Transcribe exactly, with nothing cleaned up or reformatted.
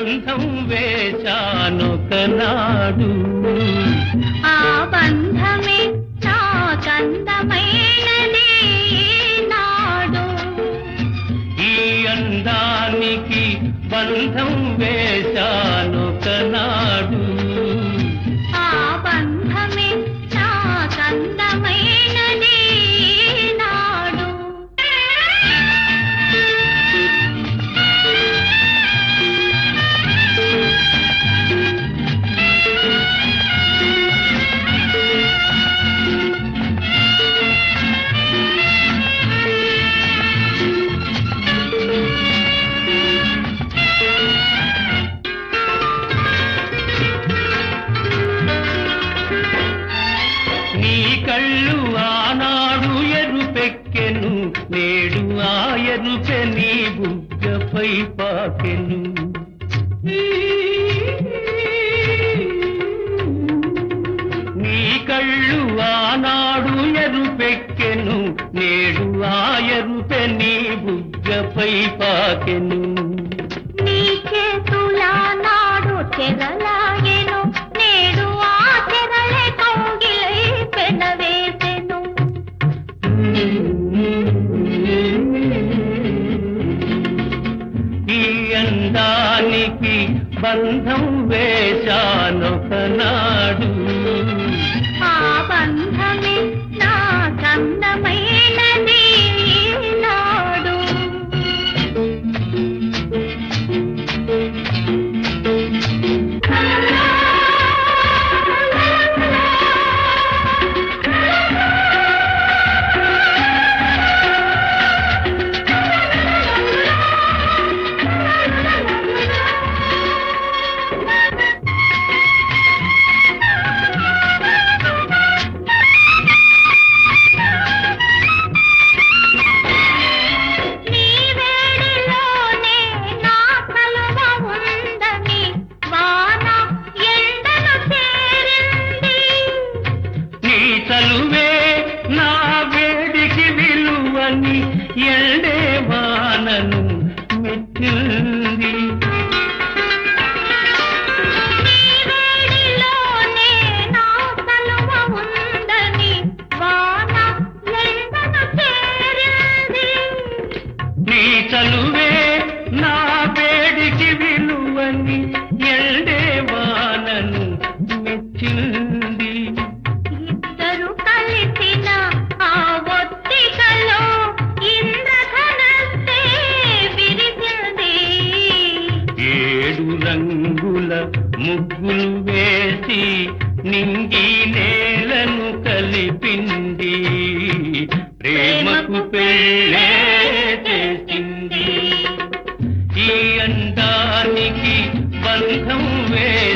బంధం వేశానొకనాడు. ఆ బంధమే నాకందమైనది నాడు. ఈ అందానికి బంధం వేశానొకనాడు. ఆ బంధమే నాకందమైనది నాడు. నీ కళ్ళు ఆనాడు ఎరుపెక్కెను, నేడు ఆ ఎరుపె నీ బుగ్గపై పాకెను. నీ కళ్ళు ఆనాడు ఎరుపెక్కెను, నేడు ఆ ఎరుపె నీ బుగ్గపై పాకెను. నీ చేతులా నాడు చెరలాగెను, నేడు ఆ చెరలే కౌగిలై పెనవేసెను. ఈ అందానికి బంధం వేశానొకనాడు. ఆ బంధమే నాకందమైనది నాడు. నీ వేడిలోనే నా కలువ ఉందని వాన ఎండను చేరింది. నీ చలువే నా వేడికి విలువని ఎండే వానను మెచ్చింది. నీ వేడిలోనే నా కలువ ఉందని వాన ఎండను చేరింది. నీ చలువే నా వేడికి విలువని ఎండే వానను మెచ్చింది. ఇద్దరు కలిసిన ఆ ఒత్తికలో ఇంద్రధనస్సే విరిసింది. ఏడు రంగుల ముగ్గులు వేసి నింగి నేలను కలిపింది. ప్రేమకు పెళ్ళే చేసింది. ఈ అందానికి బంధం వే